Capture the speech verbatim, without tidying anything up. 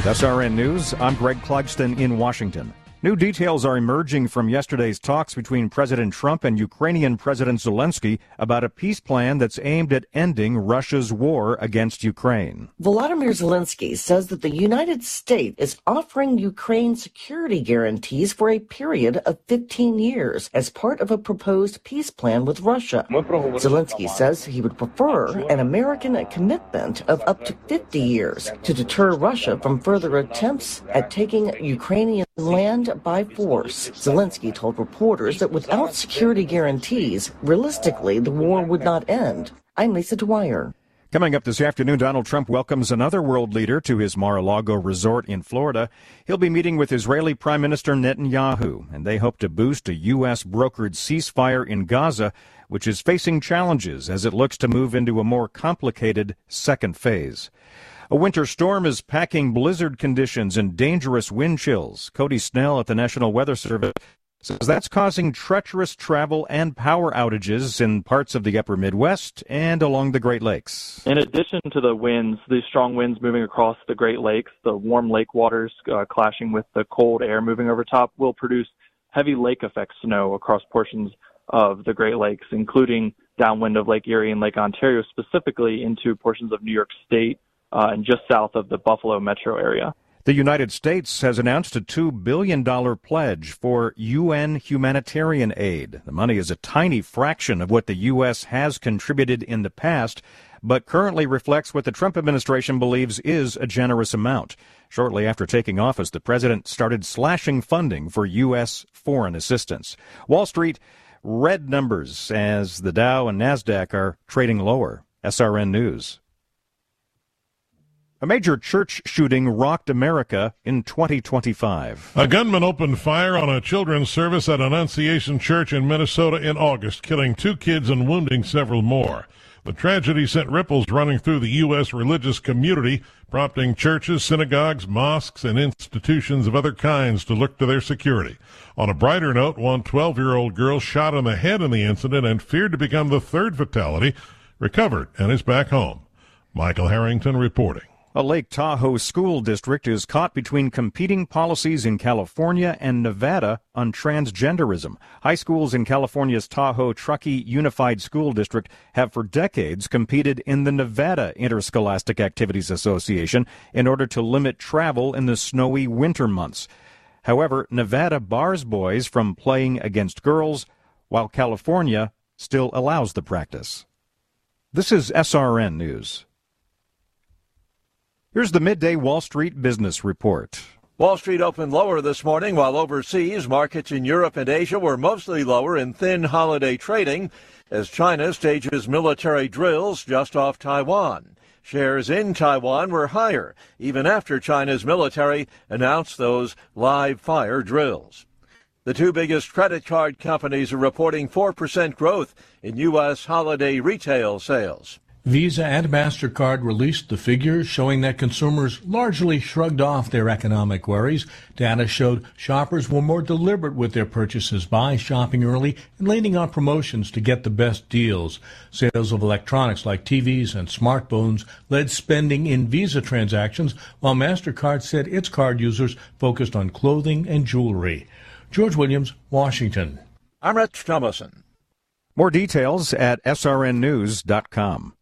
S R N News, I'm Greg Clugston in Washington. New details are emerging from yesterday's talks between President Trump and Ukrainian President Zelensky about a peace plan that's aimed at ending Russia's war against Ukraine. Volodymyr Zelensky says that the United States is offering Ukraine security guarantees for a period of fifteen years as part of a proposed peace plan with Russia. Zelensky says he would prefer an American commitment of up to fifty years to deter Russia from further attempts at taking Ukrainian land by force. Zelensky told reporters that without security guarantees, realistically, the war would not end. I'm Lisa Dwyer. Coming up this afternoon, Donald Trump welcomes another world leader to his Mar-a-Lago resort in Florida. He'll be meeting with Israeli Prime Minister Netanyahu, and they hope to boost a U S brokered ceasefire in Gaza, which is facing challenges as it looks to move into a more complicated second phase. A winter storm is packing blizzard conditions and dangerous wind chills. Cody Snell at the National Weather Service says that's causing treacherous travel and power outages in parts of the upper Midwest and along the Great Lakes. In addition to the winds, these strong winds moving across the Great Lakes, the warm lake waters uh, clashing with the cold air moving over top will produce heavy lake effect snow across portions of the Great Lakes, including downwind of Lake Erie and Lake Ontario, specifically into portions of New York State, Uh, and just south of the Buffalo metro area. The United States has announced a two billion dollars pledge for U N humanitarian aid. The money is a tiny fraction of what the U S has contributed in the past, but currently reflects what the Trump administration believes is a generous amount. Shortly after taking office, the president started slashing funding for U S foreign assistance. Wall Street, red numbers as the Dow and NASDAQ are trading lower. S R N News. A major church shooting rocked America in twenty twenty-five. A gunman opened fire on a children's service at Annunciation Church in Minnesota in August, killing two kids and wounding several more. The tragedy sent ripples running through the U S religious community, prompting churches, synagogues, mosques, and institutions of other kinds to look to their security. On a brighter note, one twelve-year-old girl shot in the head in the incident and feared to become the third fatality, recovered and is back home. Michael Harrington reporting. A Lake Tahoe school district is caught between competing policies in California and Nevada on transgenderism. High schools in California's Tahoe Truckee Unified School District have for decades competed in the Nevada Interscholastic Activities Association in order to limit travel in the snowy winter months. However, Nevada bars boys from playing against girls, while California still allows the practice. This is S R N News. Here's the midday Wall Street Business Report. Wall Street opened lower this morning, while overseas markets in Europe and Asia were mostly lower in thin holiday trading as China stages military drills just off Taiwan. Shares in Taiwan were higher, even after China's military announced those live-fire drills. The two biggest credit card companies are reporting four percent growth in U S holiday retail sales. Visa and MasterCard released the figures showing that consumers largely shrugged off their economic worries. Data showed shoppers were more deliberate with their purchases by shopping early and leaning on promotions to get the best deals. Sales of electronics like T Vs and smartphones led spending in Visa transactions, while MasterCard said its card users focused on clothing and jewelry. George Williams, Washington. I'm Rich Thomason. More details at S R N news dot com.